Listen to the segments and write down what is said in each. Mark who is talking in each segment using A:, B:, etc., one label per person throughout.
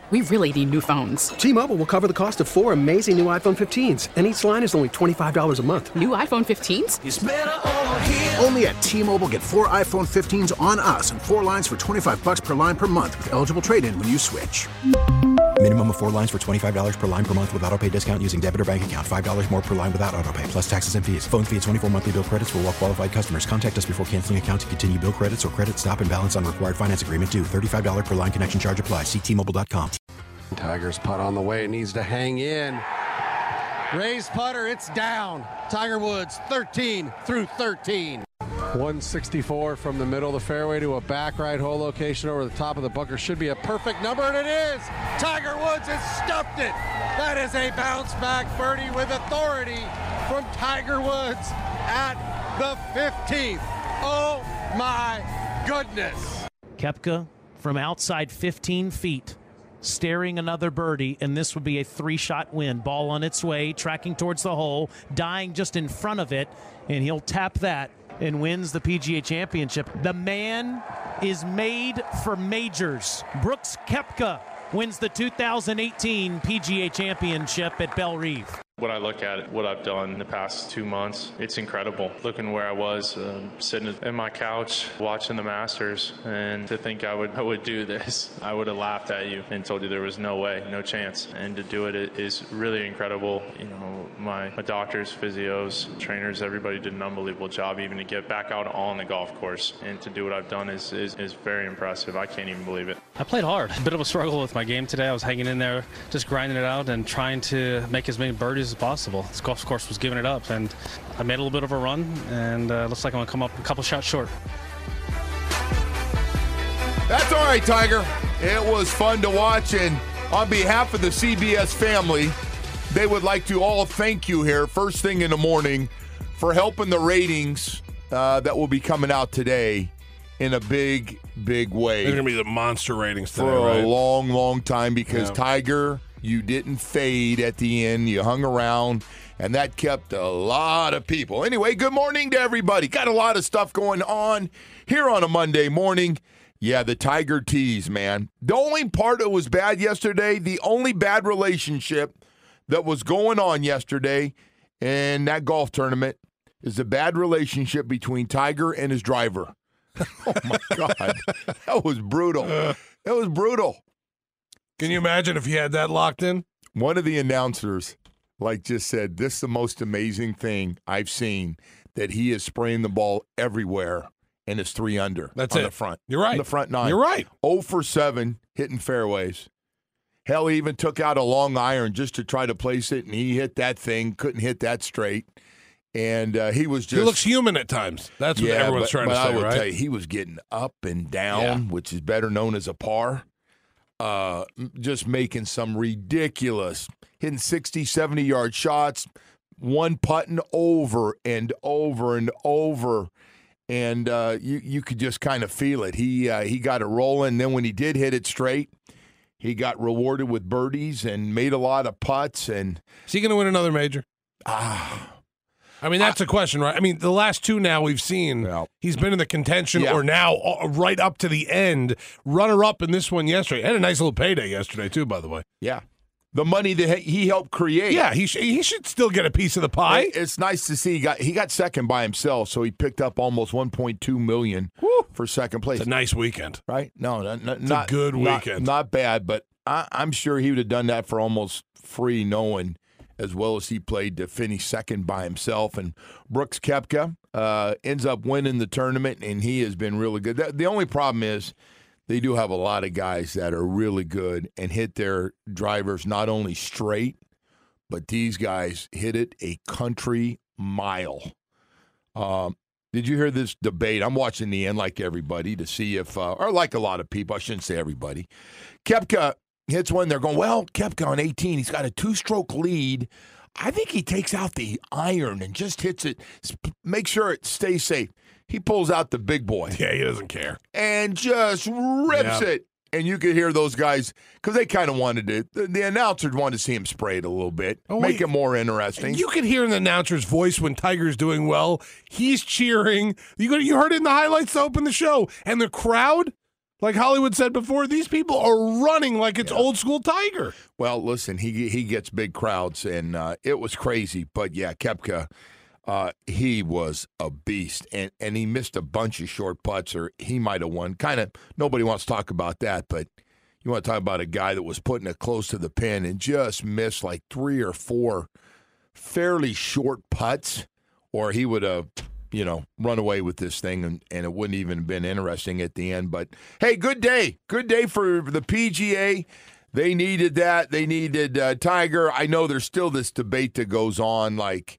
A: We really need new phones.
B: T-Mobile will cover the cost of 4 amazing new iPhone 15s, and each line is only $25 a month.
A: New iPhone 15s?
C: It's better over here.
D: Only at T-Mobile, get 4 iPhone 15s on us and 4 lines for $25 per line per month with eligible trade-in when you switch.
E: Minimum of 4 lines for $25 per line per month with autopay discount using debit or bank account. $5 more per line without autopay, plus taxes and fees. Phone fee at 24 monthly bill credits for well-qualified customers. Contact us before canceling account to continue bill credits or credit stop and balance on required finance agreement due. $35 per line connection charge applies. See T-Mobile.com.
F: Tigers putt on the way. It needs to hang in. Raised putter. It's down. Tiger Woods 13 through 13. 164 from the middle of the fairway to a back right hole location over the top of the bunker. Should be a perfect number, and it is. Tiger Woods has stuffed it. That is a bounce back birdie with authority from Tiger Woods at the 15th. Oh my goodness.
G: Koepka from outside 15 feet, staring another birdie, and this would be a 3-shot win. Ball on its way, tracking towards the hole, dying just in front of it, and he'll tap that and wins the PGA Championship. The man is made for majors. Brooks Koepka wins the 2018 PGA Championship at Bellerive.
H: When I look at what I've done in the past 2 months, it's incredible. Looking where I was, sitting in my couch, watching the Masters, and to think I would do this, I would have laughed at you and told you there was no way, no chance. And to do it is really incredible. You know, my doctors, physios, trainers, everybody did an unbelievable job even to get back out on the golf course. And to do what I've done is very impressive. I can't even believe it.
I: I played hard. A bit of a struggle with my game today. I was hanging in there, just grinding it out and trying to make as many birdies as possible. This golf course was giving it up, and I made a little bit of a run, and looks like I'm going to come up a couple shots short.
J: That's all right, Tiger. It was fun to watch, and on behalf of the CBS family, they would like to all thank you here first thing in the morning for helping the ratings that will be coming out today in a big, big way.
K: They're going to be the monster ratings today,
J: for
K: right?
J: a long, long time because Tiger, you didn't fade at the end. You hung around, and that kept a lot of people. Anyway, good morning to everybody. Got a lot of stuff going on here on a Monday morning. Yeah, the Tiger tease, man. The only part that was bad yesterday, the only bad relationship that was going on yesterday in that golf tournament is the bad relationship between Tiger and his driver. Oh, my God. That was brutal. That was brutal.
K: Can you imagine if he had that locked in?
J: One of the announcers, just said, this is the most amazing thing I've seen, that he is spraying the ball everywhere, and it's 3 under.
K: That's
J: on
K: it.
J: the front.
K: You're right.
J: On the front 9.
K: You're right.
J: 0 for 7 hitting fairways. Hell, he even took out a long iron just to try to place it, and he hit that thing, couldn't hit that straight. And he was just...
K: He looks human at times. That's what everyone's trying to say,
J: I will
K: right?
J: tell you, he was getting up and down, which is better known as a par. Just making some ridiculous, hitting 60, 70-yard shots, one putting over and over and over. And you could just kind of feel it. He got it rolling. Then when he did hit it straight, he got rewarded with birdies and made a lot of putts. And
K: is he going to win another major? I mean, that's the question, right? I mean, the last 2 now we've seen, he's been in the contention or now right up to the end. Runner-up in this one yesterday. Had a nice little payday yesterday, too, by the way.
J: Yeah. The money that he helped create.
K: Yeah, he should still get a piece of the pie.
J: It's nice to see he got second by himself, so he picked up almost $1.2 million for second place.
K: It's a nice weekend.
J: Right? No,
K: it's a good weekend.
J: Not bad, but I'm sure he would have done that for almost free, knowing as well as he played to finish second by himself. And Brooks Koepka ends up winning the tournament, and he has been really good. The only problem is they do have a lot of guys that are really good and hit their drivers not only straight, but these guys hit it a country mile. Did you hear this debate? I'm watching the end like everybody to see if, or like a lot of people, I shouldn't say everybody. Koepka hits one. They're going, well, Koepka on 18, he's got a 2-stroke lead. I think he takes out the iron and just hits it, make sure it stays safe. He pulls out the big boy.
K: Yeah, he doesn't care.
J: And just rips it. And you could hear those guys, because they kind of wanted it. The announcers wanted to see him spray it a little bit, make it more interesting.
K: You could hear in the announcer's voice when Tiger's doing well. He's cheering. You heard it in the highlights to open the show. And the crowd, Like Hollywood said before, these people are running like it's old school Tiger.
J: Well, listen, he gets big crowds, and it was crazy. But, yeah, Koepka, he was a beast, and he missed a bunch of short putts, or he might have won. Kind of nobody wants to talk about that, but you want to talk about a guy that was putting it close to the pin and just missed like 3 or 4 fairly short putts, or he would have run away with this thing, and it wouldn't even have been interesting at the end. But, hey, good day. Good day for the PGA. They needed that. They needed Tiger. I know there's still this debate that goes on, like,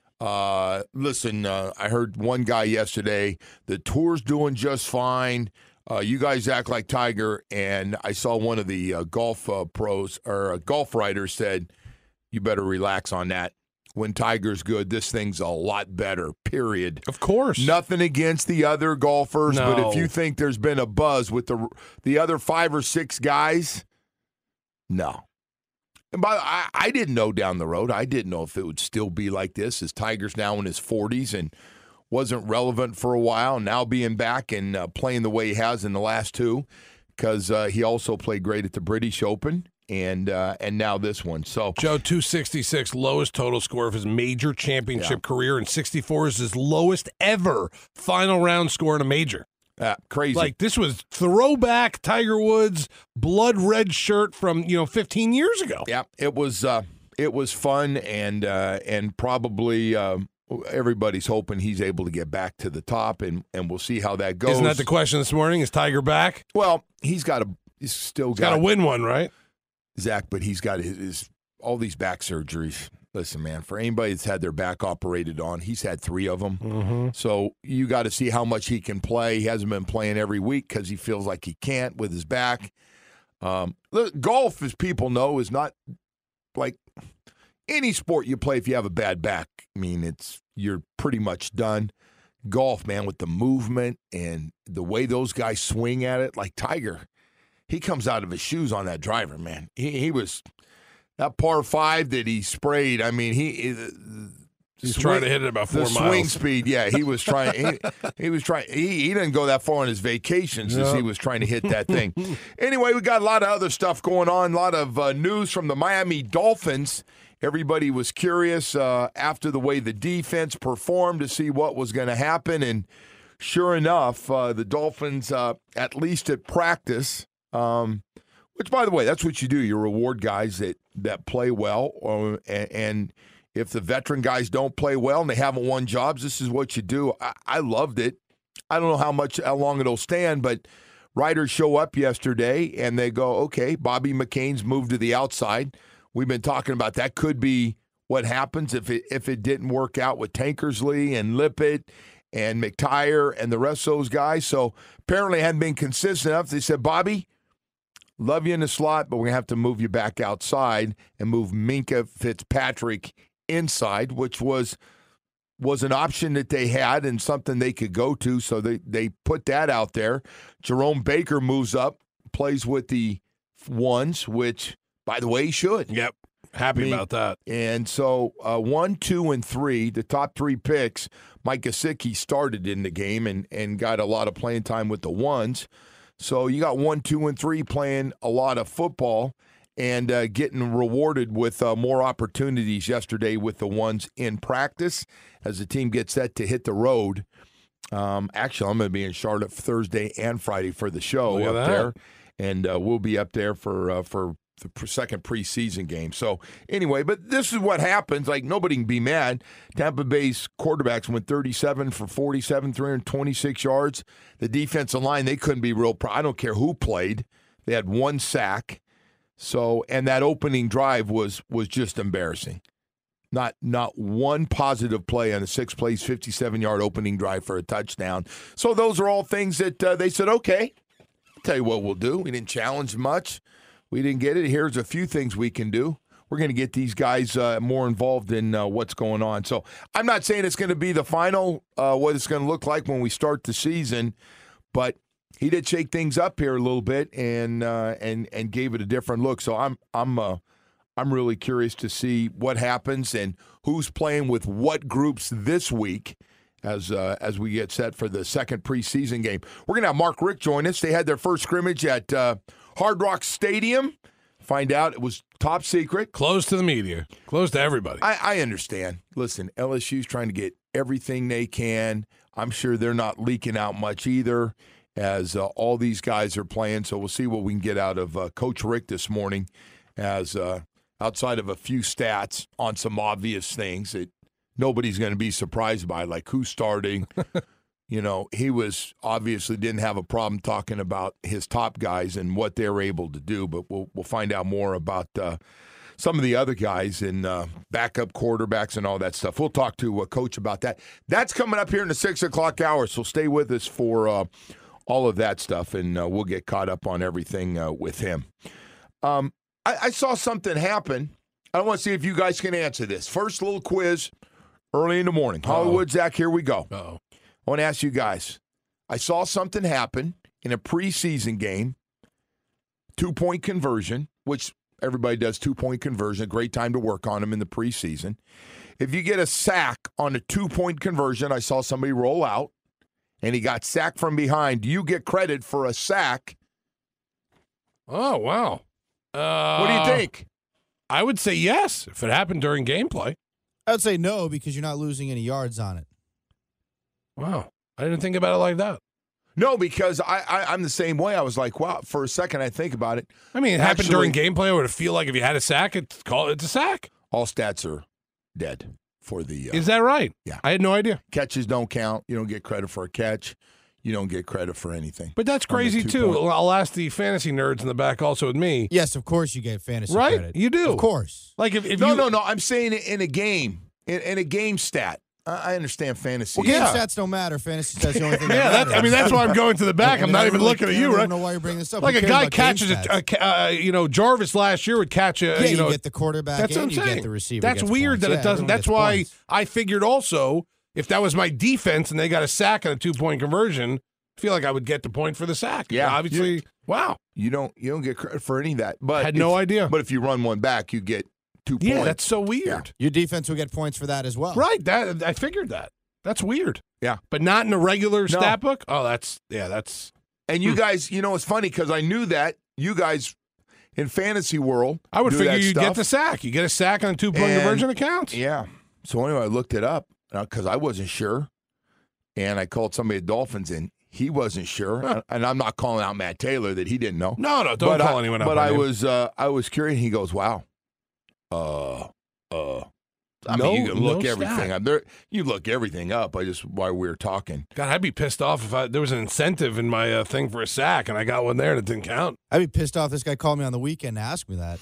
J: listen, I heard one guy yesterday, the tour's doing just fine. You guys act like Tiger. And I saw one of the golf pros or golf writers said, you better relax on that. When Tiger's good, this thing's a lot better, period.
K: Of course.
J: Nothing against the other golfers,
K: No.
J: but if you think there's been a buzz with the other 5 or 6 guys, no. And I didn't know down the road. I didn't know if it would still be like this, as Tiger's now in his 40s and wasn't relevant for a while, now being back and playing the way he has in the last 2, because he also played great at the British Open. And now this one. So
K: Joe, 266, lowest total score of his major championship career, and 64 is his lowest ever final round score in a major.
J: Crazy.
K: Like, this was throwback Tiger Woods blood red shirt from 15 years ago.
J: Yeah, it was fun, and probably everybody's hoping he's able to get back to the top, and we'll see how that goes.
K: Isn't that the question this morning? Is Tiger back?
J: Well, he's got
K: to win one, right?
J: Zach, but he's got his all these back surgeries. Listen, man, for anybody that's had their back operated on, he's had 3 of them.
K: Mm-hmm.
J: So you got to see how much he can play. He hasn't been playing every week because he feels like he can't with his back. Golf, as people know, is not like any sport you play. If you have a bad back, I mean, you're pretty much done. Golf, man, with the movement and the way those guys swing at it, like Tiger. He comes out of his shoes on that driver, man. He was that par 5 that he sprayed. I mean,
K: he's trying to hit it about 4 miles.
J: The swing speed, yeah. He was trying. He was trying. He didn't go that far on his vacations as he was trying to hit that thing. Anyway, we got a lot of other stuff going on. A lot of news from the Miami Dolphins. Everybody was curious after the way the defense performed to see what was going to happen, and sure enough, the Dolphins, at least at practice. Which, by the way, that's what you do. You reward guys that play well, and if the veteran guys don't play well and they haven't won jobs, this is what you do. I loved it. I don't know how long it'll stand, but writers show up yesterday and they go, okay, Bobby McCain's moved to the outside. We've been talking about that could be what happens if it didn't work out with Tankersley and Lippett and McTire and the rest of those guys. So apparently hadn't been consistent enough. They said, Bobby, love you in the slot, but we're going to have to move you back outside and move Minkah Fitzpatrick inside, which was an option that they had and something they could go to, so they put that out there. Jerome Baker moves up, plays with the ones, which, by the way, he should.
K: Yep. Happy about that.
J: And so 1, 2, and 3, the top 3 picks, Mike Gesicki started in the game and got a lot of playing time with the ones. So you got 1, 2, and 3 playing a lot of football and getting rewarded with more opportunities yesterday with the ones in practice as the team gets set to hit the road. Actually, I'm going to be in Charlotte Thursday and Friday for the show up there, and we'll be up there for the second preseason game. So anyway, but this is what happens. Like, nobody can be mad. Tampa Bay's quarterbacks went 37 for 47, 326 yards. The defensive line, they couldn't be real proud. I don't care who played. They had 1 sack. So, and that opening drive was just embarrassing. Not one positive play on a 6-play, 57-yard opening drive for a touchdown. So those are all things that they said, okay, I'll tell you what we'll do. We didn't challenge much. We didn't get it. Here's a few things we can do. We're going to get these guys more involved in what's going on. So I'm not saying it's going to be the final, what it's going to look like when we start the season, but he did shake things up here a little bit and gave it a different look. So I'm really curious to see what happens and who's playing with what groups this week as we get set for the second preseason game. We're going to have Mark Richt join us. They had their first scrimmage at Hard Rock Stadium. Find out it was top secret.
K: Closed to the media. Closed to everybody.
J: I understand. Listen, LSU's trying to get everything they can. I'm sure they're not leaking out much either as all these guys are playing. So we'll see what we can get out of Coach Richt this morning as outside of a few stats on some obvious things that nobody's going to be surprised by, like who's starting. He was obviously didn't have a problem talking about his top guys and what they're able to do, but we'll find out more about some of the other guys and backup quarterbacks and all that stuff. We'll talk to Coach about that. That's coming up here in the 6 o'clock hour, so stay with us for all of that stuff, and we'll get caught up on everything with him. I saw something happen. I want to see if you guys can answer this. First little quiz early in the morning. Hollywood, Zach, here we go. I want to ask you guys. I saw something happen in a preseason game, 2-point conversion, which everybody does 2-point conversion, a great time to work on them in the preseason. If you get a sack on a 2-point conversion, I saw somebody roll out, and he got sacked from behind. Do you get credit for a sack?
K: Oh, wow.
J: What do you think?
K: I would say yes if it happened during gameplay.
C: I would say no because you're not losing any yards on it.
K: Wow. I didn't think about it like that.
J: No, because I'm the same way. I was like, wow, for a second I think about it.
K: I mean, it happened during gameplay. Would it feel like if you had a sack, it's a sack?
J: All stats are dead for the
K: Is that right?
J: Yeah.
K: I had no idea.
J: Catches don't count. You don't get credit for a catch. You don't get credit for anything.
K: But that's crazy, too. I'll ask the fantasy nerds in the back also with me.
C: Yes, of course you get fantasy
K: right?
C: credit.
K: You do.
C: Of course.
K: Like if
J: No. I'm saying in a game. In a game stat. I understand fantasy.
C: Well, game stats don't matter. Fantasy stats the only thing that matters.
K: That's why I'm going to the back. I'm not even looking at you, right?
C: I don't know why you're bringing this up.
K: Like a guy catches Jarvis last year would catch
C: you get the quarterback
K: that's
C: and
K: what I'm saying.
C: Get the receiver.
K: That's weird
C: points.
K: that it doesn't. That's why I figured also if that was my defense and they got a sack and a 2-point conversion, I feel like I would get the point for the sack.
J: Yeah,
K: obviously. Wow.
J: You don't get credit for any of that. But
K: had no idea.
J: But if you run one back, you get 2 points.
K: Yeah, that's so weird.
J: Yeah.
C: Your defense will get points for that as well.
K: Right. That I figured that. That's weird.
J: Yeah.
K: But not in a regular stat book? Oh, that's.
J: And you guys, it's funny because I knew that you guys in fantasy world,
K: I would figure you'd get the sack. You get a sack on a 2-point conversion accounts.
J: Yeah. So anyway, I looked it up because I wasn't sure. And I called somebody at Dolphins and he wasn't sure. Huh. And I'm not calling out Matt Taylor that he didn't know.
K: No, don't call anyone out.
J: But I was curious. He goes, wow. I mean, you can look everything up. You look everything up. While we were talking.
K: God, I'd be pissed off if there was an incentive in my thing for a sack and I got one there and it didn't count.
C: I'd be pissed off. This guy called me on the weekend to ask me that.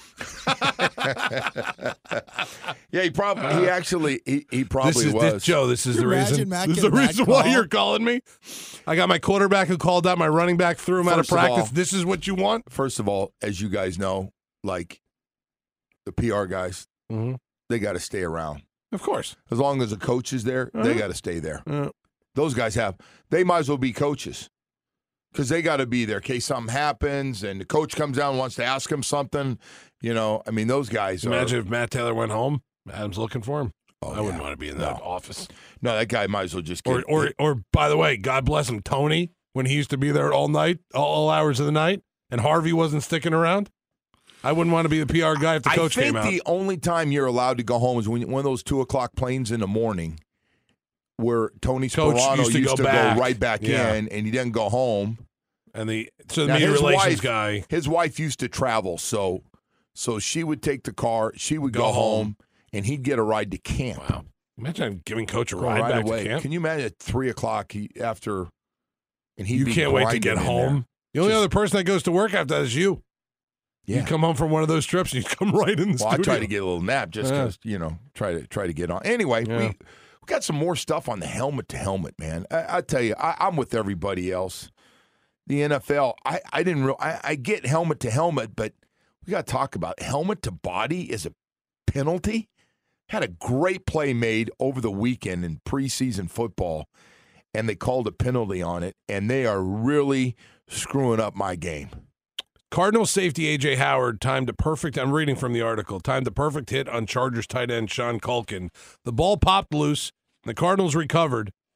J: Yeah, he probably was.
K: Joe, this is the reason. This is the reason why you're calling me. I got my quarterback who called out my running back, threw him out of practice. This is what you want?
J: First of all, as you guys know, like the PR guys, they got to stay around.
K: Of course.
J: As long as the coach is there, they got to stay there. Those guys they might as well be coaches because they got to be there in case something happens and the coach comes down and wants to ask him something. I mean, those guys
K: Imagine if Matt Taylor went home. Adam's looking for him.
J: Oh,
K: I wouldn't want to be in that office.
J: No, that guy might as well just get
K: Or by the way, God bless him, Tony, when he used to be there all night, all hours of the night, and Harvey wasn't sticking around. I wouldn't want to be the PR guy if the coach came out.
J: I think the only time you're allowed to go home is when one of those 2:00 planes in the morning where Tony Sperano used to go right back in, and he didn't go home.
K: And the media relations guy.
J: His wife used to travel, so she would take the car, she would go home, and he'd get a ride to camp.
K: Wow. Imagine giving Coach a ride back
J: away.
K: to camp.
J: Can you imagine at 3:00 after, and
K: you can't wait to get home? The only other person that goes to work after that is you. Yeah. You come home from one of those trips and you come right in the studio.
J: I try to get a little nap just because, try to get on. Anyway, we got some more stuff on the helmet to helmet, man. I tell you, I'm with everybody else. The NFL, I get helmet to helmet, but we got to talk about helmet to body is a penalty. Had a great play made over the weekend in preseason football, and they called a penalty on it, and they are really screwing up my game.
K: Cardinals safety A.J. Howard timed a perfect, I'm reading from the article, timed a perfect hit on Chargers tight end Sean Culkin. The ball popped loose, and the Cardinals recovered,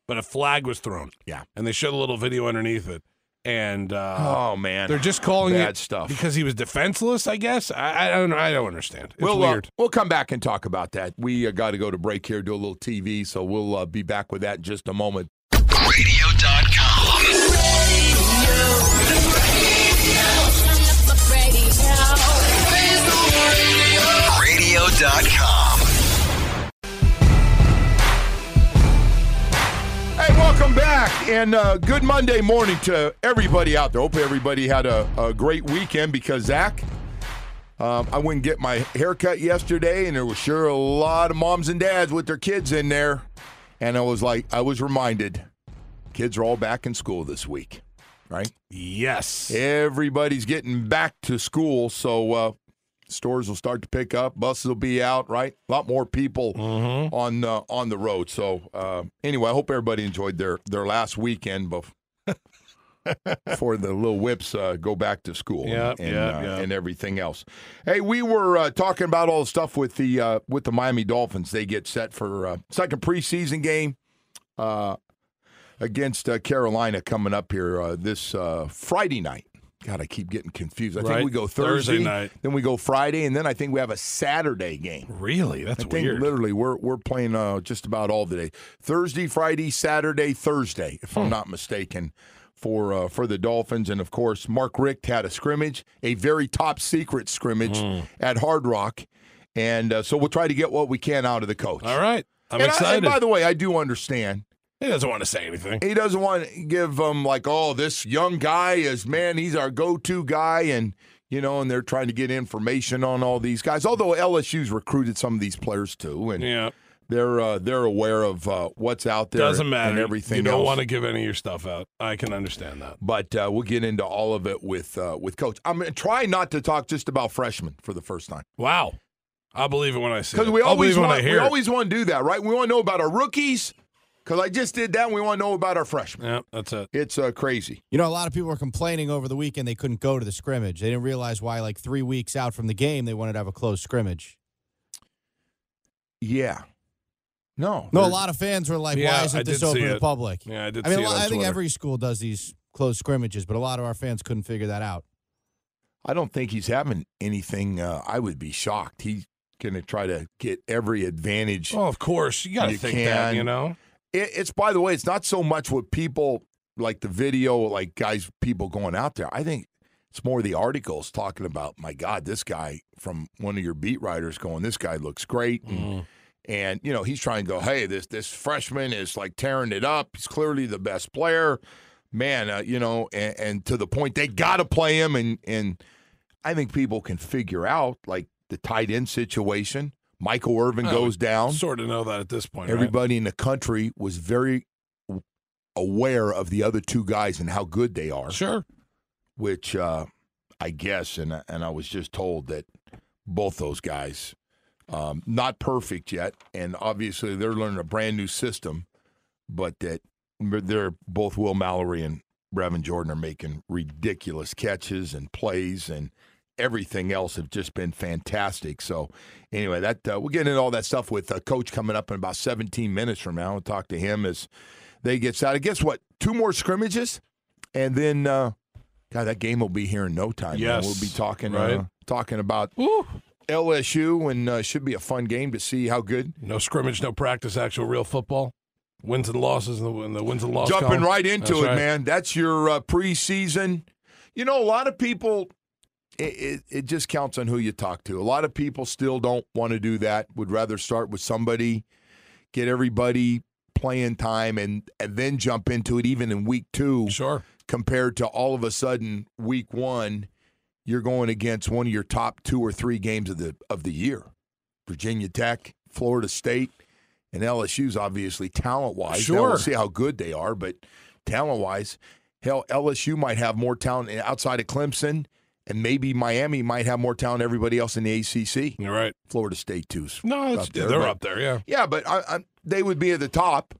K: but a flag was thrown.
J: Yeah.
K: And they showed a little video underneath it. And
J: oh man,
K: they're just calling
J: bad
K: it
J: stuff
K: because he was defenseless. I guess I don't understand. It's weird.
J: We'll come back and talk about that. We got to go to break here, do a little TV, so we'll be back with that in just a moment.
L: Radio.com. Radio.com.
J: Hey, welcome back, and good Monday morning to everybody out there. Hope everybody had a great weekend because, Zach, I went and get my haircut yesterday, and there was sure a lot of moms and dads with their kids in there. And I was reminded, kids are all back in school this week, right?
K: Yes.
J: Everybody's getting back to school, so stores will start to pick up. Buses will be out, right? A lot more people on the road. So anyway, I hope everybody enjoyed their last weekend before the little whips go back to school and everything else. Hey, we were talking about all the stuff with the Miami Dolphins. They get set for second preseason game against Carolina coming up here this Friday night. God, I keep getting confused. I think we go Thursday
K: night,
J: then we go Friday, and then I think we have a Saturday game.
K: Really? That's weird.
J: Literally, we're playing just about all the day. Thursday, Friday, Saturday, Thursday, if I'm not mistaken, for the Dolphins. And, of course, Mark Richt had a scrimmage, a very top-secret scrimmage at Hard Rock. And so we'll try to get what we can out of the coach.
K: All right. I'm excited.
J: And by the way, I do understand.
K: He doesn't want to say anything.
J: He doesn't want to give them this young guy he's our go-to guy, and and they're trying to get information on all these guys. Although LSU's recruited some of these players too, and they're aware of what's out there.
K: Doesn't matter.
J: And everything.
K: You don't
J: else.
K: want to give any of your stuff out. I can understand that.
J: But we'll get into all of it with Coach. I'm going to try not to talk just about freshmen for the first time.
K: Wow, I'll believe it when I see it.
J: Because we always want to do that, right? We want to know about our rookies. Because I just did that, and we want to know about our freshmen.
K: Yeah, that's it.
J: It's crazy.
C: A lot of people were complaining over the weekend they couldn't go to the scrimmage. They didn't realize why, 3 weeks out from the game, they wanted to have a closed scrimmage.
J: Yeah. No,
C: a lot of fans were like, why isn't this open to the public?
K: Yeah, I did see it on
C: I think
K: Twitter.
C: every school does these closed scrimmages, but a lot of our fans couldn't figure that out.
J: I don't think he's having anything. I would be shocked. He's going to try to get every advantage.
K: Oh, of course. You got to think that,
J: It's, by the way, it's not so much what people, like the video, people going out there. I think it's more the articles talking about, my God, this guy from one of your beat writers going, this guy looks great. And he's trying to go, hey, this freshman is tearing it up. He's clearly the best player. Man, and to the point, they got to play him. And I think people can figure out, the tight end situation. Michael Irvin goes down.
K: Sort of know that at this point.
J: Everybody in the country was very aware of the other two guys and how good they are.
K: Sure.
J: Which I guess, and I was just told that both those guys, not perfect yet, and obviously they're learning a brand new system, but that they're both Will Mallory and Brevin Jordan are making ridiculous catches and plays, and everything else have just been fantastic. So anyway, that we'll get into all that stuff with Coach coming up in about 17 minutes from now. We'll talk to him as they get set. I guess, 2 more scrimmages? And then, that game will be here in no time.
K: Yes.
J: We'll be talking about LSU, and should be a fun game to see how good.
K: No scrimmage, no practice, actual real football. Wins and losses, and the wins and losses.
J: Jumping
K: column.
J: right into
K: That's
J: it,
K: right.
J: man. That's your preseason. A lot of people, it just counts on who you talk to. A lot of people still don't want to do that, would rather start with somebody, get everybody playing time, and then jump into it even in week 2.
K: Sure.
J: Compared to all of a sudden week 1, you're going against one of your top 2 or 3 games of the year. Virginia Tech, Florida State, and LSU's obviously talent-wise.
K: Sure.
J: Now we'll see how good they are, but talent-wise, hell, LSU might have more talent outside of Clemson, and maybe Miami might have more talent than everybody else in the ACC.
K: You're right.
J: Florida State, too.
K: No, they're up there, yeah.
J: Yeah, but they would be at the top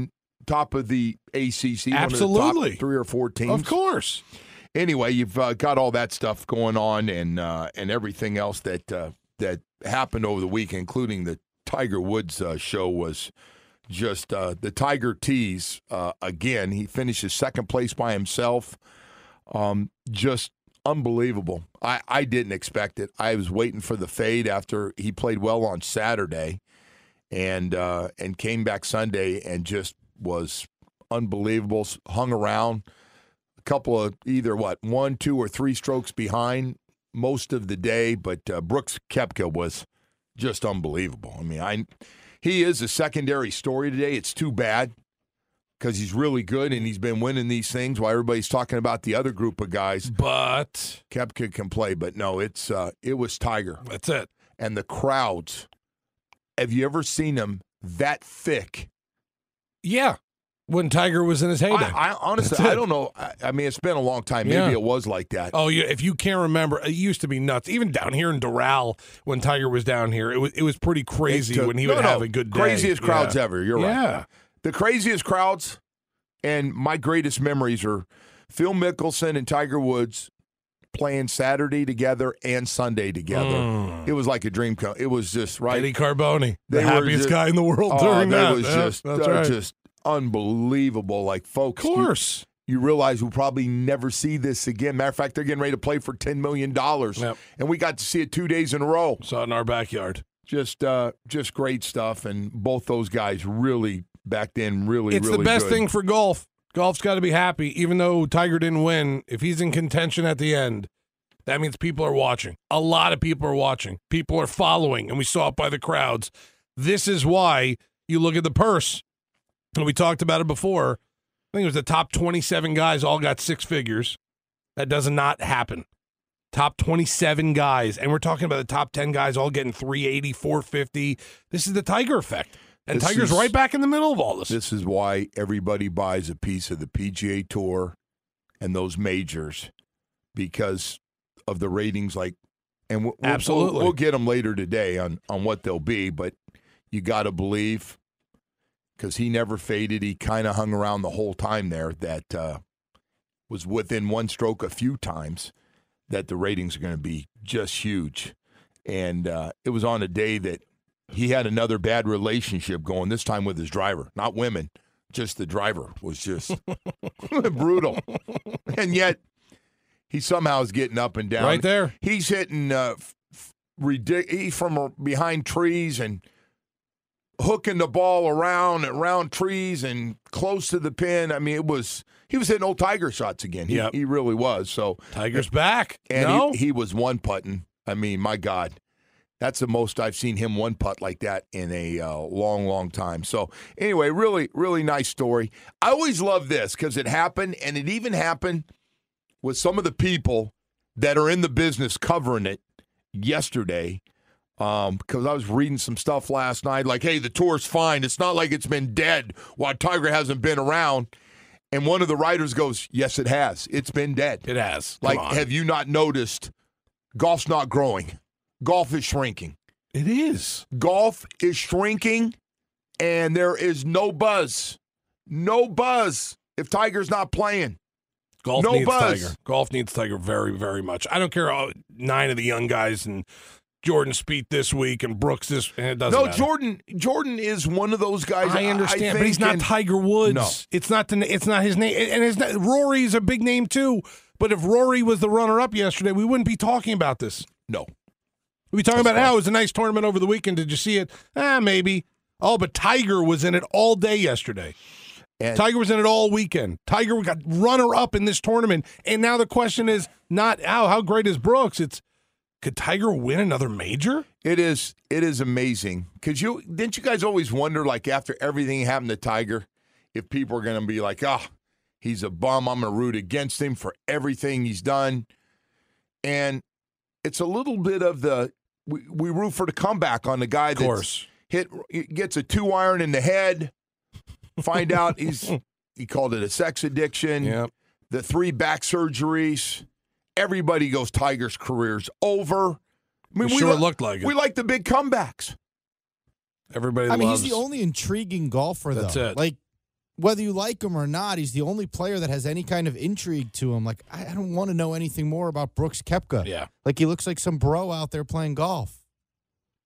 J: of the ACC.
K: Absolutely.
J: One of the top 3 or 4 teams.
K: Of course.
J: Anyway, you've got all that stuff going on and everything else that happened over the weekend, including the Tiger Woods show was just the Tiger tease again. He finishes second place by himself. Just unbelievable. I didn't expect it. I was waiting for the fade after he played well on Saturday, and came back Sunday and just was unbelievable. Hung around a couple of either 1, 2, or 3 strokes behind most of the day, but Brooks Koepka was just unbelievable. I mean, he is a secondary story today. It's too bad because he's really good and he's been winning these things while everybody's talking about the other group of guys.
K: But
J: Koepka can play, but no, it was Tiger.
K: That's it.
J: And the crowds. Have you ever seen them that thick?
K: Yeah. When Tiger was in his heyday.
J: I honestly, I don't know. I mean, it's been a long time. Maybe it was like that.
K: Oh, yeah. If you can't remember, it used to be nuts. Even down here in Doral, when Tiger was down here, it was pretty crazy when he would have a good day.
J: Craziest crowds ever. You're right.
K: Yeah.
J: The craziest crowds, and my greatest memories are Phil Mickelson and Tiger Woods playing Saturday together and Sunday together. It was like a dream come. It was just right.
K: Eddie Carboni, the happiest guy in the world during that.
J: It was just unbelievable. Like, folks,
K: of course,
J: you realize we'll probably never see this again. Matter of fact, they're getting ready to play for $10 million, and we got to see it 2 days in a row.
K: Saw it in our backyard.
J: Just great stuff, and both those guys really back then really.
K: It's
J: really
K: the best
J: good.
K: thing for golf. Golf's got to be happy, even though Tiger didn't win. If he's in contention at the end, that means people are watching. A lot of people are watching. People are following, and we saw it by the crowds. This is why you look at the purse. And we talked about it before. I think it was the top 27 guys all got 6 figures. That does not happen. Top 27 guys. And we're talking about the top 10 guys all getting 380, 450. This is the Tiger effect. And Tiger's right back in the middle of all this.
J: This is why everybody buys a piece of the PGA Tour and those majors, because of the ratings. And
K: absolutely,
J: we'll get them later today on what they'll be. But you got to believe, because he never faded. He kind of hung around the whole time there. That was within one stroke a few times. That the ratings are going to be just huge. And it was on a day that he had another bad relationship going, this time with his driver. Not women, just the driver was just brutal. And yet, he somehow is getting up and down.
K: Right there.
J: He's hitting he's from behind trees and hooking the ball around trees and close to the pin. I mean, he was hitting old Tiger shots again. He really was. So
K: Tiger's back.
J: And he was one putting. I mean, my God. That's the most I've seen him one putt like that in a long, long time. So anyway, really, really nice story. I always love this because it happened, and it even happened with some of the people that are in the business covering it yesterday. Because I was reading some stuff last night, like, hey, the tour's fine. It's not like it's been dead while Tiger hasn't been around. And one of the writers goes, yes, it has. It's been dead.
K: It has.
J: Like, have you not noticed golf's not growing? Golf is shrinking.
K: It is.
J: Golf is shrinking, and there is no buzz. No buzz if Tiger's not playing.
K: Golf
J: no
K: needs
J: buzz.
K: Tiger. Golf needs Tiger very, very much. I don't care how 9 of the young guys and Jordan Spieth this week and Brooks this. It doesn't matter.
J: Jordan is one of those guys.
K: I understand, but he's not Tiger Woods.
J: No.
K: It's not his name. And Rory's a big name too. But if Rory was the runner-up yesterday, we wouldn't be talking about this.
J: No.
K: We'd be talking about how it was a nice tournament over the weekend. Did you see it? Maybe. Oh, but Tiger was in it all day yesterday. And Tiger was in it all weekend. Tiger got runner-up in this tournament. And now the question is not how great is Brooks? It's, could Tiger win another major?
J: It is amazing. Because didn't you guys always wonder, like, after everything happened to Tiger, if people are going to be like, he's a bum, I'm going to root against him for everything he's done. And it's a little bit of we root for the comeback on the guy that gets a 2-iron in the head, find out he called it a sex addiction, the 3 back surgeries. Everybody goes, Tiger's career's over. I mean,
K: it looked like it.
J: We like the big comebacks.
K: Everybody
C: I mean, he's the only intriguing golfer, though.
K: That's it.
C: Like, whether you like him or not, he's the only player that has any kind of intrigue to him. Like, I don't want to know anything more about Brooks Koepka.
K: Yeah.
C: Like, he looks like some bro out there playing golf.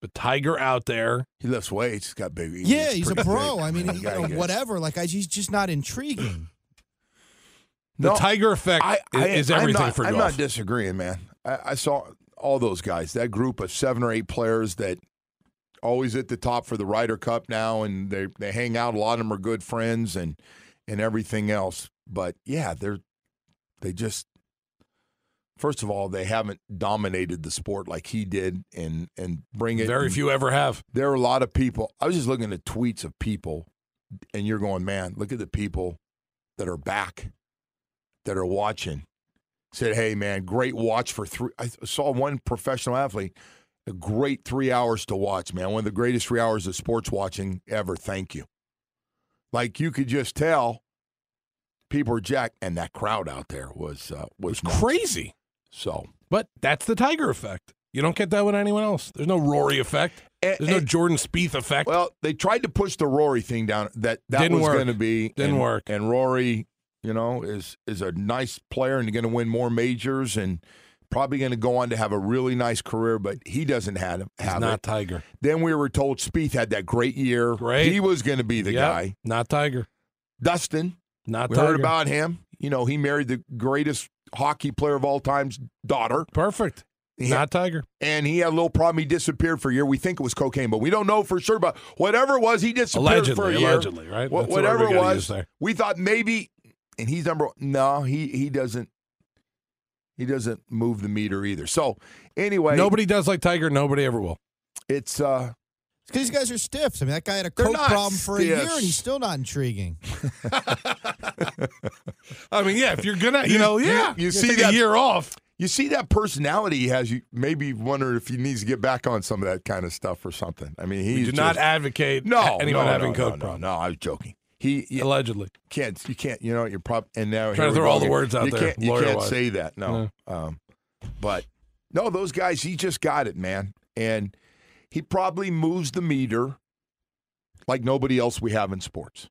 K: But Tiger out there.
J: He lifts weights. He's got big.
C: Yeah, he's a
J: pretty
C: pro.
J: big.
C: I mean,
J: Yeah,
C: whatever. Like, he's just not intriguing.
K: The Tiger effect is everything for golf.
J: I'm not disagreeing, man. I saw all those guys, that group of 7 or 8 players that always at the top for the Ryder Cup now, and they hang out. A lot of them are good friends and everything else. But, yeah, they just – first of all, they haven't dominated the sport like he did and bring it.
K: Very few ever have.
J: There are a lot of people. I was just looking at tweets of people, and you're going, man, look at the people that are back, that are watching. Said, hey, man, great watch for 3. I saw one professional athlete, a great 3 hours to watch, man. One of the greatest 3 hours of sports watching ever. Thank you. Like, you could just tell people are jacked, and that crowd out there was
K: crazy.
J: So,
K: but that's the Tiger effect. You don't get that with anyone else. There's no Rory effect. There's no Jordan Spieth effect.
J: Well, they tried to push the Rory thing down. That
K: Didn't
J: was
K: work.
J: going to be
K: Didn't work.
J: And Rory, is a nice player and going to win more majors and probably going to go on to have a really nice career. But he doesn't have it.
K: He's not Tiger.
J: Then we were told Spieth had that great year.
K: Right.
J: He was going to be the guy.
K: Not Tiger.
J: Dustin.
K: Not
J: we
K: Tiger.
J: heard about him. He married the greatest hockey player of all time's daughter.
K: Perfect. Not Tiger.
J: And he had a little problem. He disappeared for a year. We think it was cocaine, but we don't know for sure. But whatever it was, he disappeared for a year.
K: Allegedly, right? That's
J: Whatever
K: what
J: it was, we thought maybe, and he's number one. No, he doesn't. He doesn't move the meter either. So anyway,
K: nobody does like Tiger. Nobody ever will.
J: It's
C: because these guys are stiffs. I mean, that guy had a coke problem for a year, and he's still not intriguing.
K: I mean, yeah, if you're gonna,
J: you see
K: take
J: that
K: a year off.
J: You see that personality he has. You maybe wonder if he needs to get back on some of that kind of stuff or something. I mean,
K: We do not advocate anyone having coke problems.
J: No, I was joking. He
K: allegedly
J: you can't. You're probably and now
K: trying to throw all the words out there.
J: You can't say that. No. But no, those guys. He just got it, man, and he probably moves the meter like nobody else we have in sports.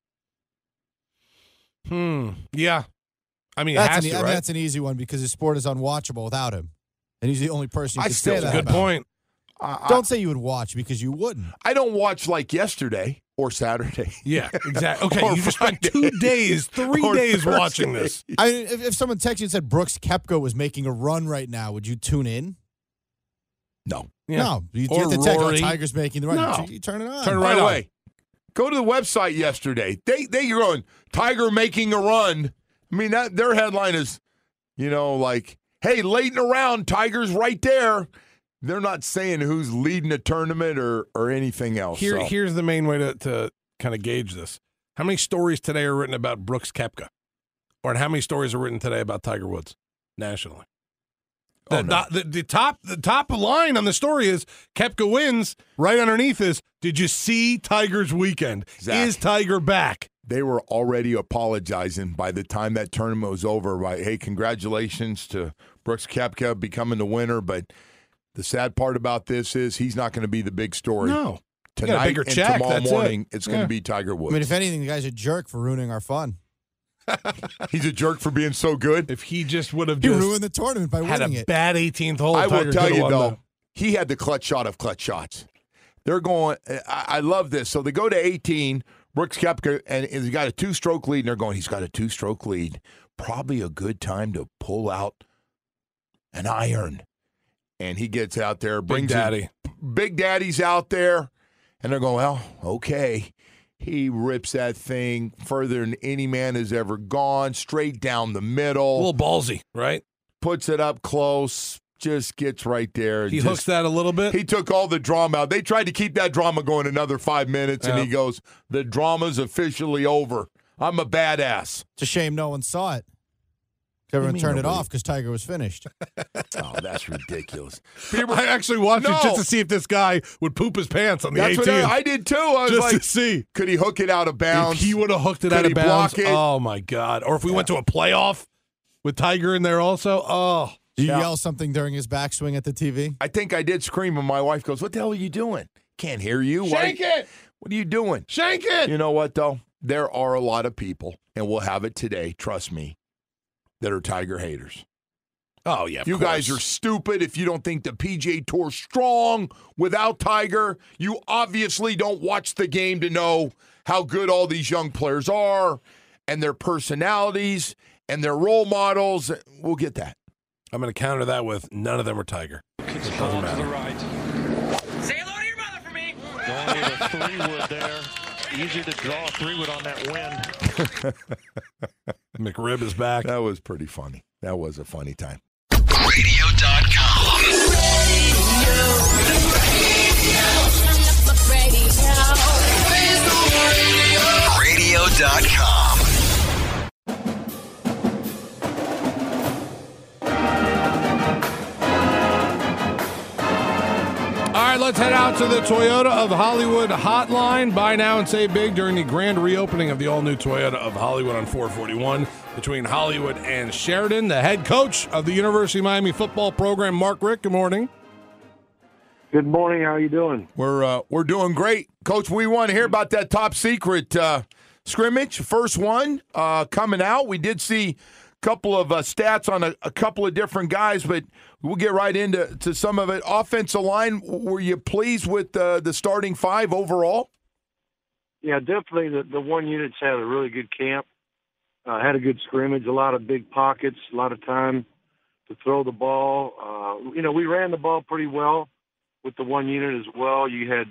K: Yeah. I mean,
C: that's an easy one because his sport is unwatchable without him, and he's the only person you can say that
K: good
C: about.
K: Point.
C: Don't say you would watch because you wouldn't.
J: I don't watch like yesterday or Saturday.
K: Yeah, exactly. Okay, you just spent 2 days, 3 days watching this.
C: I mean, if someone texted you and said Brooks Koepka was making a run right now, would you tune in?
J: No.
C: Yeah. No. You
K: Or
C: have to text,
K: Rory.
C: Tiger's making the run.
J: No.
C: You turn it on.
K: Turn it
J: By
K: right
J: the
K: on.
J: way, go to the website yesterday. You're going, Tiger making a run. I mean, their headline is, like, hey, late in the round, Tiger's right there. They're not saying who's leading a tournament or anything else.
K: Here's the main way to kind of gauge this. How many stories today are written about Brooks Koepka? Or how many stories are written today about Tiger Woods nationally? The top line on the story is Koepka wins. Right underneath is, did you see Tiger's weekend?
J: Zach.
K: Is Tiger back?
J: They were already apologizing by the time that tournament was over. By, hey, congratulations to Brooks Koepka becoming the winner. But the sad part about this is he's not going to be the big story.
K: No.
J: Tonight
K: bigger
J: and
K: check,
J: tomorrow
K: that's
J: morning,
K: it.
J: it's going to be Tiger Woods.
C: I mean, if anything, the guy's a jerk for ruining our fun.
J: He's a jerk for being so good.
K: If he just would have
C: He ruined the tournament by
K: had
C: winning
K: a
C: it.
K: bad 18th hole,
J: I will
K: Tiger
J: tell
K: could've
J: you,
K: won
J: though,
K: that.
J: he had the clutch shot of clutch shots. They're going, I love this. So they go to 18, Brooks Koepka, and he's got a 2-stroke lead, and they're going, he's got a 2-stroke lead. Probably a good time to pull out an iron. And he gets out there, brings Big Daddy's out there, and they're going, well, okay. He rips that thing further than any man has ever gone, straight down the middle.
K: A little ballsy, right?
J: Puts it up close, just gets right there.
K: He hooks that a little bit.
J: He took all the drama out. They tried to keep that drama going another 5 minutes, and he goes, the drama's officially over. I'm a badass.
C: It's a shame no one saw it. Everyone turned it off because Tiger was finished.
J: Oh, that's ridiculous.
K: I actually watched it just to see if this guy would poop his pants on the 18th.
J: What I did too. I was
K: just
J: like,
K: to see.
J: Could he hook it out of bounds?
K: If he would have hooked it
J: Could
K: out of
J: he
K: bounds,
J: block it?
K: oh my God. Or if we went to a playoff with Tiger in there also, oh.
C: Did you yell something during his backswing at the TV?
J: I think I did scream, and my wife goes, what the hell are you doing? Can't hear you.
K: Shank it!
J: What are you doing?
K: Shank it!
J: You know what, though? There are a lot of people, and we'll have it today, trust me, that are Tiger haters.
K: Oh, yeah, of
J: You guys are stupid if you don't think the PGA Tour's strong without Tiger. You obviously don't watch the game to know how good all these young players are and their personalities and their role models. We'll get that.
K: I'm going to counter that with none of them are Tiger. It doesn't matter.
M: Right. Say hello to your mother for me. Going with a 3-wood there. Easy to draw a 3-wood on that wind.
K: McRib is back.
J: That was pretty funny. That was a funny time.
L: Radio.com. Radio.com.
K: All right, let's head out to the Toyota of Hollywood hotline. Buy now and save big during the grand reopening of the all-new Toyota of Hollywood on 441 between Hollywood and Sheridan. The head coach of the University of Miami football program, Mark Richt. Good morning.
N: Good morning. How are you doing?
J: We're doing great. Coach, we want to hear about that top secret scrimmage. First one coming out. We did see a couple of stats on a couple of different guys, but we'll get right into some of it. Offensive line, were you pleased with the starting five overall?
N: Yeah, definitely. The one unit's had a really good camp. Had a good scrimmage, a lot of big pockets, a lot of time to throw the ball. We ran the ball pretty well with the one unit as well. You had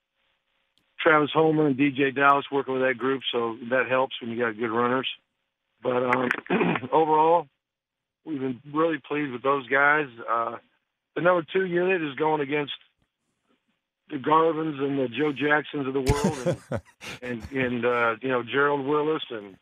N: Travis Homer and DJ Dallas working with that group, so that helps when you got good runners. But overall, we've been really pleased with those guys. The number 2 unit is going against the Garvins and the Joe Jacksons of the world, and Gerald Willis and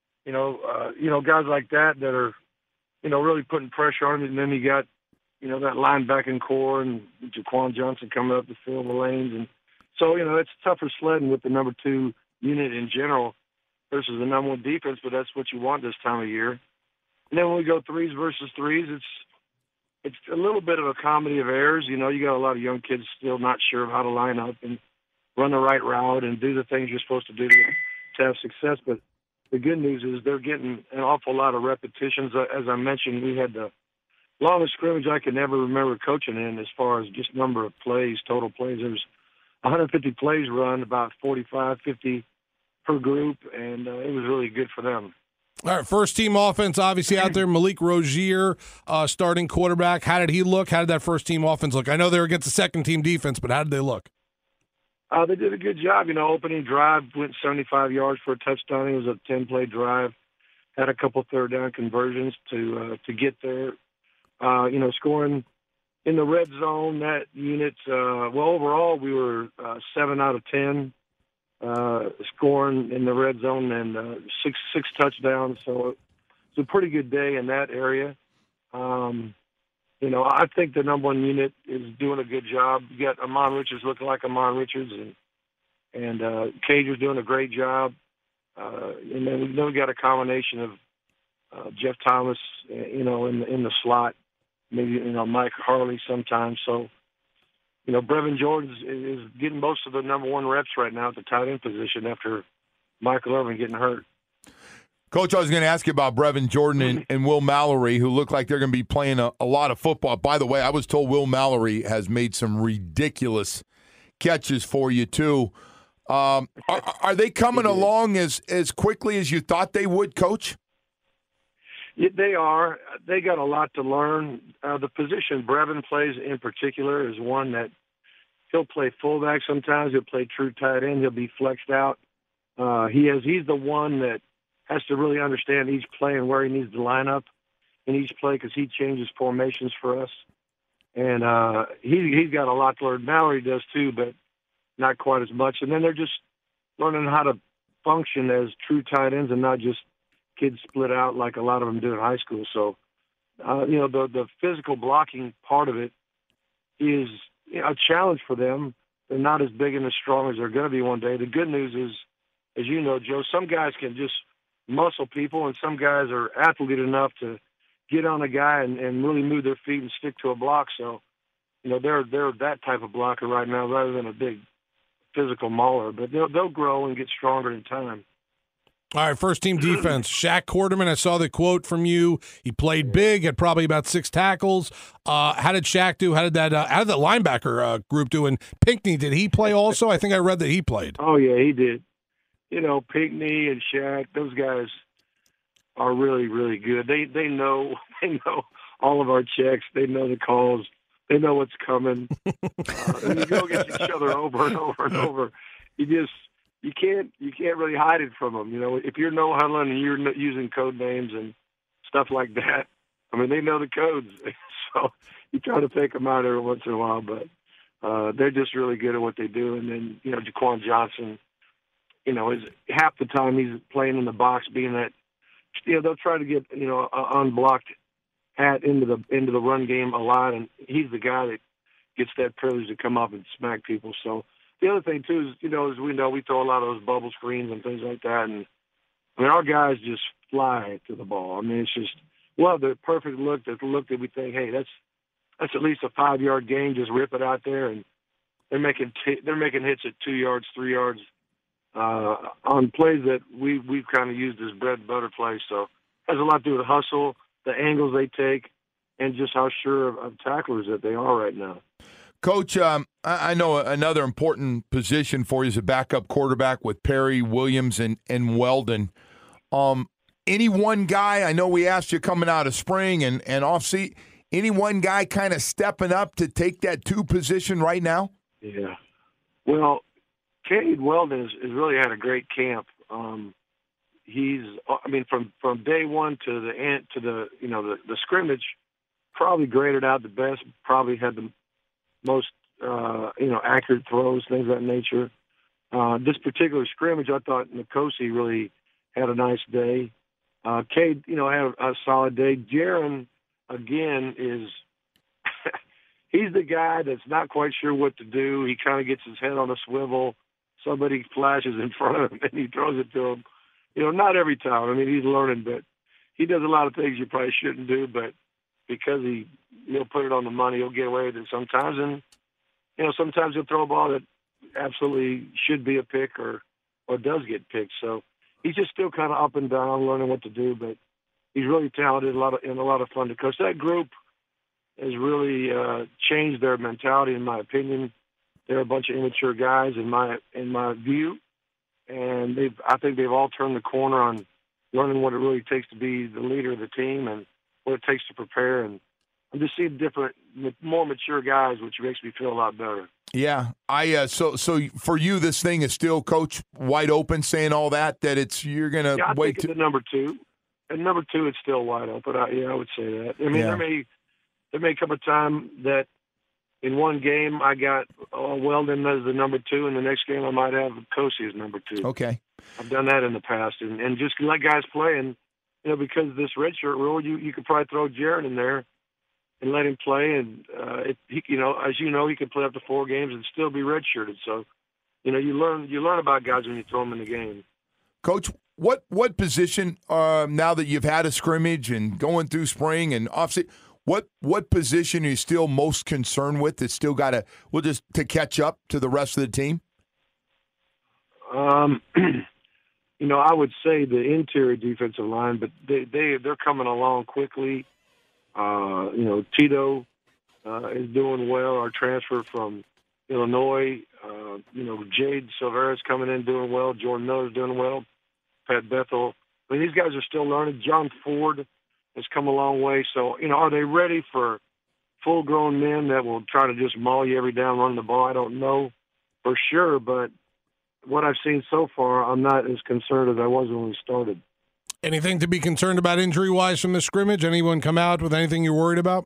N: guys like that are really putting pressure on him. And then you got that linebacking core and Jaquan Johnson coming up to fill the lanes, and so it's tougher sledding with the number 2 unit in general versus the number 1 defense, but that's what you want this time of year. And then when we go 3s versus 3s, it's a little bit of a comedy of errors. You got a lot of young kids still not sure of how to line up and run the right route and do the things you're supposed to do to have success. But the good news is they're getting an awful lot of repetitions. As I mentioned, we had the longest scrimmage I can ever remember coaching in as far as just number of plays, total plays. There was 150 plays run, about 45, 50 per group, and it was really good for them.
K: All right, first-team offense obviously out there. Malik Rozier, starting quarterback. How did he look? How did that first-team offense look? I know they were against the second-team defense, but how did they look?
N: They did a good job. Opening drive went 75 yards for a touchdown. It was a 10-play drive. Had a couple third-down conversions to get there. Scoring in the red zone, that unit, overall we were 7 out of 10 scoring in the red zone and six touchdowns. So it's a pretty good day in that area. I think the number 1 unit is doing a good job. You got Amon Richards looking like Amon Richards, and Cage was doing a great job. And then we got a combination of Jeff Thomas, in the slot, maybe Mike Harley sometimes. So Brevin Jordan is getting most of the number 1 reps right now at the tight end position after Michael Irvin getting hurt.
J: Coach, I was going to ask you about Brevin Jordan and Will Mallory, who look like they're going to be playing a lot of football. By the way, I was told Will Mallory has made some ridiculous catches for you, too. Are they coming along as quickly as you thought they would, Coach?
N: Yeah, they are. They got a lot to learn. The position Brevin plays in particular is one that he'll play fullback sometimes. He'll play true tight end. He'll be flexed out. He's the one that has to really understand each play and where he needs to line up in each play because he changes formations for us. And he's got a lot to learn. Mallory does too, but not quite as much. And then they're just learning how to function as true tight ends and not just kids split out like a lot of them do in high school. So, the physical blocking part of it is a challenge for them. They're not as big and as strong as they're going to be one day. The good news is, as you know, Joe, some guys can just muscle people, and some guys are athlete enough to get on a guy and really move their feet and stick to a block. So, they're that type of blocker right now rather than a big physical mauler. But they'll grow and get stronger in time.
K: All right, first team defense. Shaq Quarterman, I saw the quote from you. He played big, had probably about 6 tackles. How did Shaq do? How did that linebacker group do? And Pinckney, did he play also? I think I read that he played.
N: Oh, yeah, he did. You know, Pinckney and Shaq, those guys are really, really good. They know all of our checks. They know the calls. They know what's coming. And you go against each other over and over and over. You can't really hide it from them. You know, if you're no huddling and you're using code names and stuff like that, I mean, they know the codes. So you try to take them out every once in a while, but they're just really good at what they do. And then, you know, Jaquan Johnson, you know, is half the time he's playing in the box, being that, you know, they'll try to get, you know, unblocked hat into the run game a lot, and he's the guy that gets that privilege to come up and smack people. So the other thing too is, you know, as we know, we throw a lot of those bubble screens and things like that, and I mean, our guys just fly to the ball. I mean, it's just, well, the perfect look, the look that we think, hey, that's at least a 5-yard gain. Just rip it out there, and they're making hits at 2 yards, 3 yards on plays that we've kind of used as bread and butter plays. So it has a lot to do with the hustle, the angles they take, and just how sure of tacklers that they are right now.
J: Coach, I know another important position for you is a backup quarterback with Perry, Williams, and Weldon. Any one guy, I know we asked you coming out of spring and off-season, any one guy kind of stepping up to take that 2 position right now?
N: Yeah. Well, Cade Weldon has really had a great camp. He's, I mean, from day one to the end, to the scrimmage, probably graded out the best, probably had the most, accurate throws, things of that nature. This particular scrimmage, I thought Nkosi really had a nice day. Cade, had a solid day. Jaron, again, is he's the guy that's not quite sure what to do. He kind of gets his head on a swivel. Somebody flashes in front of him, and he throws it to him. Not every time. I mean, he's learning, but he does a lot of things you probably shouldn't do, but because he'll put it on the money, he'll get away with it sometimes. And, sometimes he'll throw a ball that absolutely should be a pick or does get picked. So he's just still kind of up and down, learning what to do, but he's really talented, and a lot of fun to coach. That group has really changed their mentality, in my opinion. They're a bunch of immature guys in my view, and I think they've all turned the corner on learning what it really takes to be the leader of the team and what it takes to prepare. And I'm just seeing different, more mature guys, which makes me feel a lot better.
J: Yeah, so for you, this thing is still, Coach, wide open, saying all that you're gonna wait
N: to number 2. And number 2, it's still wide open. I would say that. I mean, there may come a time that in one game I got Weldon as the number 2, and the next game I might have Nkosi as number 2.
J: Okay,
N: I've done that in the past, and just let guys play. And because of this redshirt rule, you could probably throw Jaron in there and let him play, and as he can play up to 4 games and still be redshirted. So, you learn about guys when you throw them in the game.
J: Coach, what position now that you've had a scrimmage and going through spring and offseason, what position are you still most concerned with that's still got to catch up to the rest of the team?
N: I would say the interior defensive line, but they're coming along quickly. Tito is doing well. Our transfer from Illinois, Jade Silvera's coming in doing well. Jordan Miller's doing well. Pat Bethel. I mean, these guys are still learning. John Ford has come a long way. So, are they ready for full-grown men that will try to just maul you every down running the ball? I don't know for sure, but what I've seen so far, I'm not as concerned as I was when we started.
K: Anything to be concerned about injury-wise from the scrimmage? Anyone come out with anything you're worried about?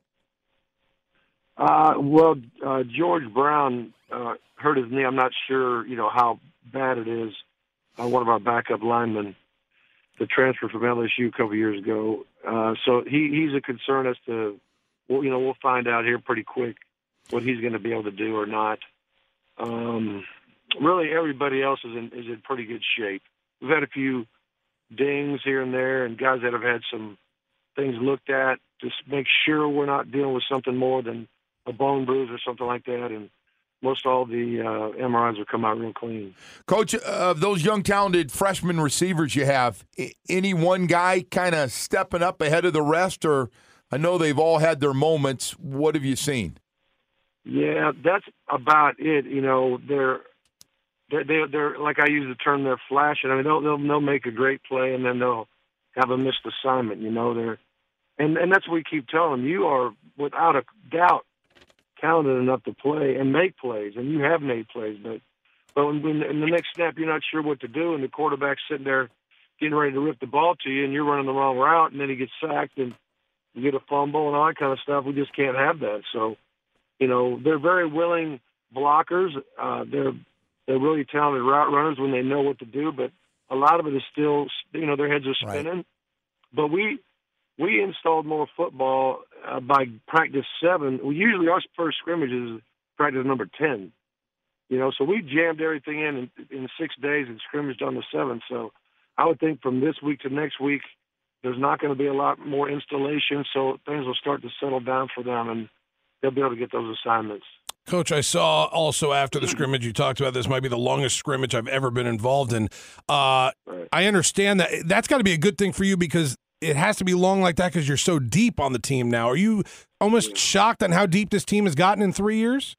N: George Brown hurt his knee. I'm not sure, how bad it is. One of our backup linemen, the transfer from LSU a couple years ago. So he's a concern as to, we'll find out here pretty quick what he's going to be able to do or not. Really, everybody else is in pretty good shape. We've had a few dings here and there, and guys that have had some things looked at to make sure we're not dealing with something more than a bone bruise or something like that. And most all the MRIs will come out real clean.
J: Coach, of those young, talented freshman receivers you have, any one guy kind of stepping up ahead of the rest? Or I know they've all had their moments. What have you seen?
N: Yeah, that's about it. You know, they're like I use the term, they're flashing. I mean, they'll make a great play and then they'll have a missed assignment. You know, and that's what we keep telling them. You are without a doubt talented enough to play and make plays, and you have made plays. But when in the next snap you're not sure what to do, and the quarterback's sitting there getting ready to rip the ball to you, and you're running the wrong route, and then he gets sacked and you get a fumble and all that kind of stuff. We just can't have that. So, you know, they're very willing blockers. They're really talented route runners when they know what to do, but a lot of it is still, you know, their heads are spinning. Right. But we installed more football by practice 7. Usually our first scrimmage is practice number 10. You know, so we jammed everything in 6 days and scrimmaged on the 7th. So I would think from this week to next week, there's not going to be a lot more installation, so things will start to settle down for them, and they'll be able to get those assignments.
K: Coach, I saw also after the scrimmage, you talked about this might be the longest scrimmage I've ever been involved in. I understand that that's got to be a good thing for you because it has to be long like that because you're so deep on the team now. Are you almost shocked on how deep this team has gotten in 3 years?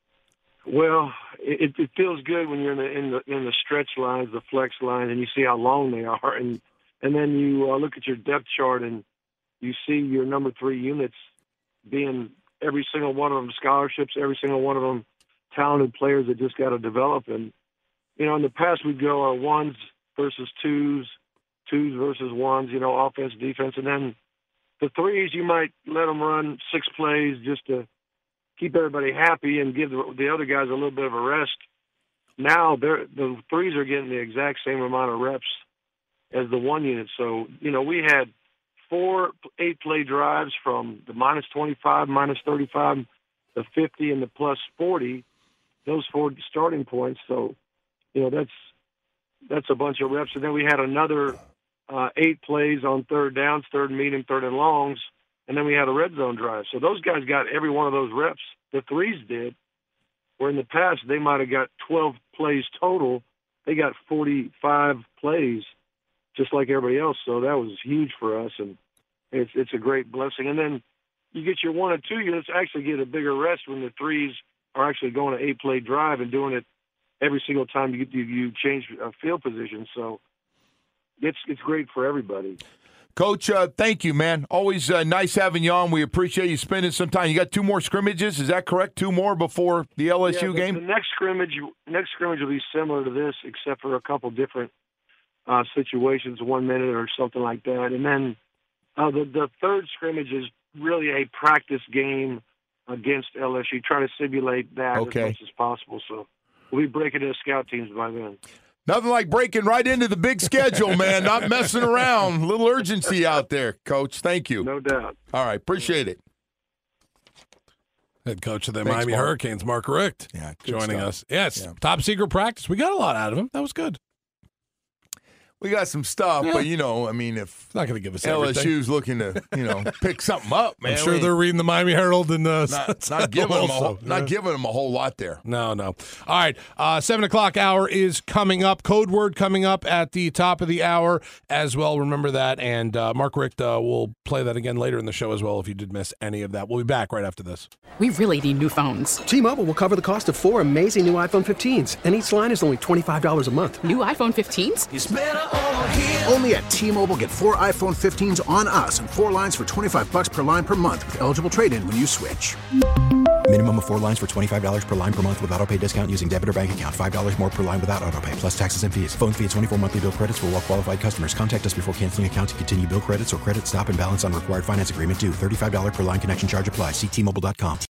N: Well, it feels good when you're in the stretch lines, the flex lines, and you see how long they are, and then you look at your depth chart and you see your number 3 units being every single one of them scholarships, every single one of them talented players that just got to develop. And, you know, in the past we'd go 1s versus 2s, 2s versus 1s, you know, offense, defense. And then the 3s, you might let them run 6 plays just to keep everybody happy and give the other guys a little bit of a rest. Now the 3s are getting the exact same amount of reps as the 1 unit. So, you know, we had 4 8-play drives from the -25, -35, the 50, and the +40, those 4 starting points. So, you know, that's a bunch of reps. And then we had another 8 plays on 3rd downs, 3rd and medium, 3rd and longs, and then we had a red zone drive. So those guys got every one of those reps. The 3s did, where in the past they might have got 12 plays total. They got 45 plays, just like everybody else. So that was huge for us, and it's a great blessing. And then you get your 1 and 2 units actually get a bigger rest when the 3s are actually going an 8-play drive and doing it every single time you change field position. So it's great for everybody.
J: Coach, thank you, man. Always nice having you on. We appreciate you spending some time. You got 2 more scrimmages, is that correct? 2 more before the LSU game?
N: The next scrimmage will be similar to this, except for a couple different situations, 1 minute or something like that. And then the 3rd scrimmage is really a practice game against LSU, trying to simulate that as much as possible. So we'll be breaking into scout teams by then.
J: Nothing like breaking right into the big schedule, man. Not messing around. A little urgency out there, Coach. Thank you.
N: No doubt.
J: All right. Appreciate it.
K: Head coach of the Miami Hurricanes, Mark Richt, joining us. Yes, top secret practice. We got a lot out of him. That was good.
J: We got some stuff, but, you know, I mean, if
K: not going to give us
J: LSU's
K: everything.
J: looking to, you know, pick something up, man.
K: I'm sure they're reading the Miami Herald and
J: not giving them a whole lot there.
K: No. All right, 7 o'clock hour is coming up. Code word coming up at the top of the hour as well. Remember that, and Mark Richt will play that again later in the show as well if you did miss any of that. We'll be back right after this.
A: We really need new phones.
B: T-Mobile will cover the cost of 4 amazing new iPhone 15s, and each line is only $25 a month.
A: New iPhone 15s?
L: It's better over here.
D: Only at T-Mobile, get 4 iPhone 15s on us and 4 lines for $25 per line per month with eligible trade-in when you switch.
E: Minimum of 4 lines for $25 per line per month with autopay discount using debit or bank account. $5 more per line without autopay, plus taxes and fees. Phone fee at 24 monthly bill credits for well-qualified customers. Contact us before canceling account to continue bill credits or credit stop and balance on required finance agreement due. $35 per line connection charge applies. See T-Mobile.com.